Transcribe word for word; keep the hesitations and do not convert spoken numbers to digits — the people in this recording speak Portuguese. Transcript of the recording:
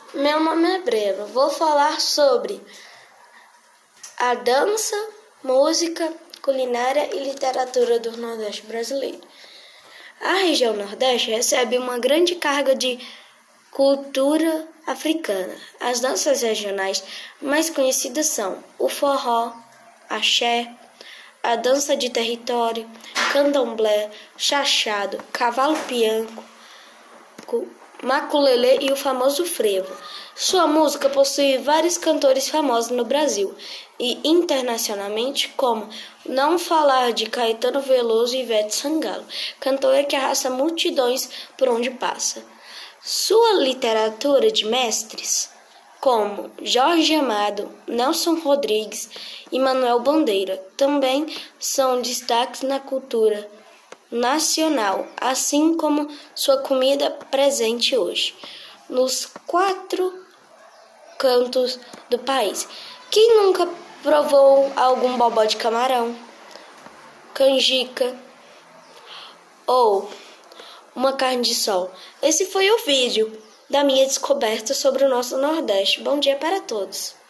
Meu nome é Breno. Vou falar sobre a dança, música, culinária e literatura do Nordeste brasileiro. A região Nordeste recebe uma grande carga de cultura africana. As danças regionais mais conhecidas são o forró, axé, a dança de território, candomblé, chachado, cavalo pianco, maculelê e o famoso frevo. Sua música possui vários cantores famosos no Brasil e internacionalmente, como Não Falar de Caetano Veloso e Ivete Sangalo, cantora que arrasta multidões por onde passa. Sua literatura de mestres, como Jorge Amado, Nelson Rodrigues e Manuel Bandeira, também são destaques na cultura nacional, assim como sua comida presente hoje, nos quatro cantos do país. Quem nunca provou algum bobó de camarão, canjica ou uma carne de sol? Esse foi o vídeo da minha descoberta sobre o nosso Nordeste. Bom dia para todos!